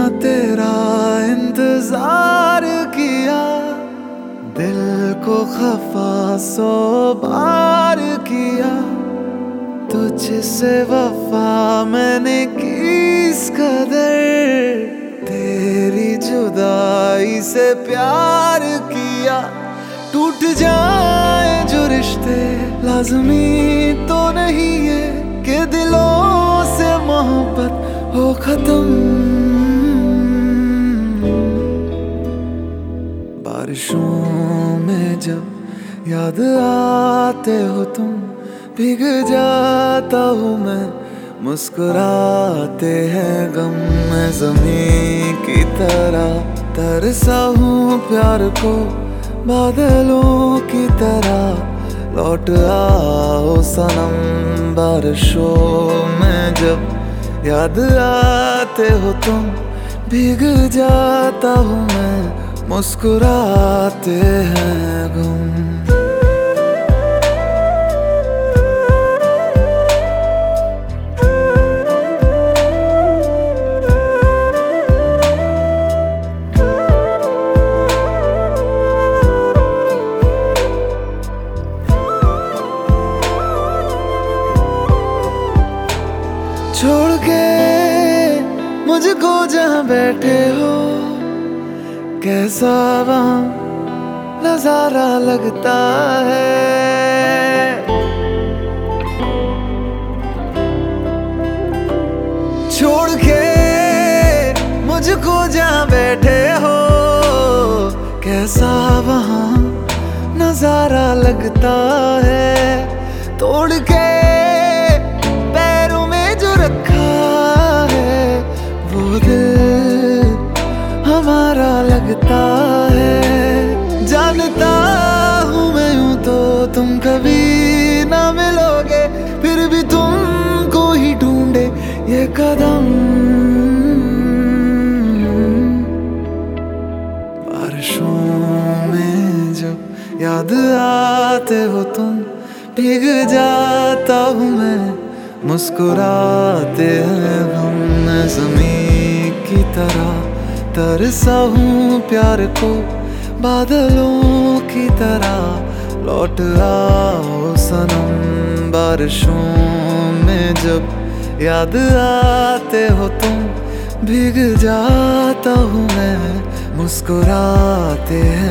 तेरा इंतजार किया, दिल को खफा 100 बार किया, तुझसे वफा मैंने की इस कदर, तेरी जुदाई से प्यार किया। टूट जाए जो रिश्ते लाज़मी तो नहीं है कि दिलों से मोहब्बत हो खत्म। बारिशों में जब याद आते हो तुम, भीग जाता हूँ मैं, मुस्कुराते हैं गम में ज़मीं की तरह, तरसा हूँ प्यार को बादलों की तरह, लौट आओ सनम। बारिशों में जब याद आते हो तुम, भीग जाता हूँ मैं, मुस्कुराते हैं गम। छोड़ के मुझको जहाँ बैठे हो, कैसा वहाँ नजारा लगता है। छोड़ के मुझको जहाँ बैठे हो, कैसा वहाँ नजारा लगता है। तोड़ के हमारा लगता है, जानता हूँ मैं यूं तो तुम कभी ना मिलोगे, फिर भी तुमको ही ढूंढे ये कदम। बारिशों में जब याद आते हो तुम, भीग जाता हूँ मैं, मुस्कुराते हैं हम ज़मीं की तरह, तरसा हूँ प्यार को बादलों की तरह, लौट आओ सनम। बारिशों में जब याद आते हो तुम, भीग जाता हूँ मैं, मुस्कुराते हैं।